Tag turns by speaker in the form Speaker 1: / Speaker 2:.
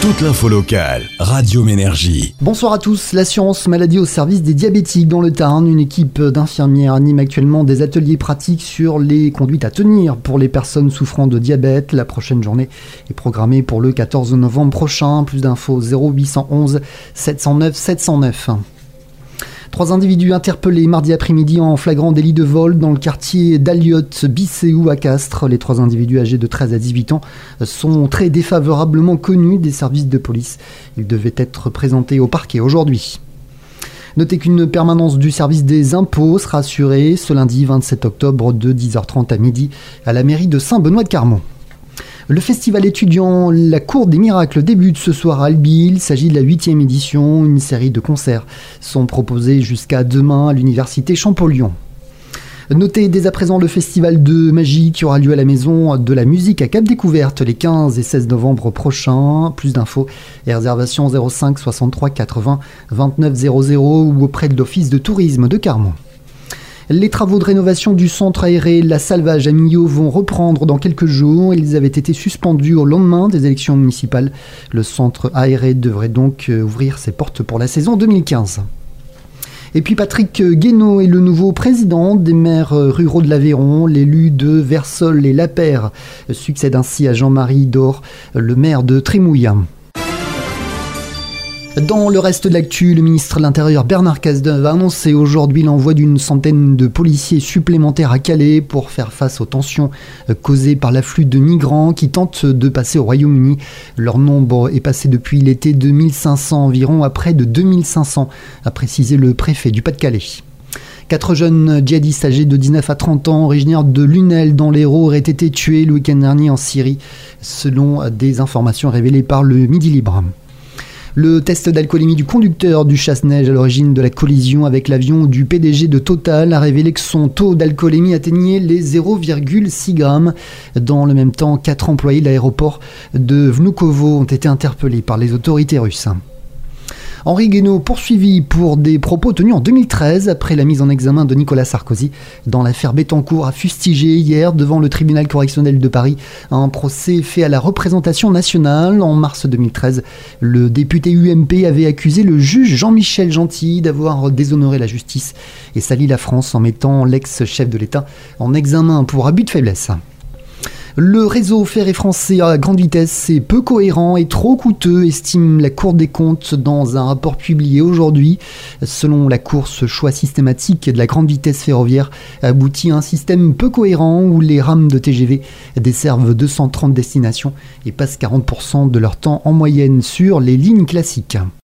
Speaker 1: Toute l'info locale, Radio Ménergie.
Speaker 2: Bonsoir à tous, l'assurance maladie au service des diabétiques dans le Tarn. Une équipe d'infirmières anime actuellement des ateliers pratiques sur les conduites à tenir pour les personnes souffrant de diabète. La prochaine journée est programmée pour le 14 novembre prochain. Plus d'infos 0811 709 709. 3 individus interpellés mardi après-midi en flagrant délit de vol dans le quartier d'Aliotte, Bisséou à Castres. Les 3 individus âgés de 13 à 18 ans sont très défavorablement connus des services de police. Ils devaient être présentés au parquet aujourd'hui. Notez qu'une permanence du service des impôts sera assurée ce lundi 27 octobre de 10h30 à midi à la mairie de Saint-Benoît-de-Carmont. Le festival étudiant La Cour des Miracles débute ce soir à Albi. Il s'agit de la 8e édition. Une série de concerts sont proposés jusqu'à demain à l'université Champollion. Notez dès à présent le festival de magie qui aura lieu à la Maison de la Musique à Cap Découverte les 15 et 16 novembre prochains. Plus d'infos et réservations 05 63 80 29 00 ou auprès de l'Office de tourisme de Carmont. Les travaux de rénovation du centre aéré La Salvage à Millau vont reprendre dans quelques jours. Ils avaient été suspendus au lendemain des élections municipales. Le centre aéré devrait donc ouvrir ses portes pour la saison 2015. Et puis Patrick Guénaud est le nouveau président des maires ruraux de l'Aveyron. L'élu de Versol et Lapeyre succède ainsi à Jean-Marie Dor, le maire de Trémouille. Dans le reste de l'actu, le ministre de l'Intérieur Bernard Cazeneuve a annoncé aujourd'hui l'envoi d'une centaine de policiers supplémentaires à Calais pour faire face aux tensions causées par l'afflux de migrants qui tentent de passer au Royaume-Uni. Leur nombre est passé depuis l'été de 1500 environ à près de 2500, a précisé le préfet du Pas-de-Calais. 4 jeunes djihadistes âgés de 19 à 30 ans, originaires de Lunel dans l'Hérault, auraient été tués le week-end dernier en Syrie, selon des informations révélées par le Midi Libre. Le test d'alcoolémie du conducteur du chasse-neige à l'origine de la collision avec l'avion du PDG de Total a révélé que son taux d'alcoolémie atteignait les 0,6 grammes. Dans le même temps, 4 employés de l'aéroport de Vnukovo ont été interpellés par les autorités russes. Henri Guénaud poursuivi pour des propos tenus en 2013 après la mise en examen de Nicolas Sarkozy dans l'affaire Bettencourt a fustigé hier devant le tribunal correctionnel de Paris un procès fait à la représentation nationale. En mars 2013, le député UMP avait accusé le juge Jean-Michel Gentil d'avoir déshonoré la justice et sali la France en mettant l'ex-chef de l'État en examen pour abus de faiblesse. Le réseau ferré français à grande vitesse est peu cohérent et trop coûteux, estime la Cour des comptes dans un rapport publié aujourd'hui. Selon la Cour, ce choix systématique de la grande vitesse ferroviaire aboutit à un système peu cohérent où les rames de TGV desservent 230 destinations et passent 40% de leur temps en moyenne sur les lignes classiques.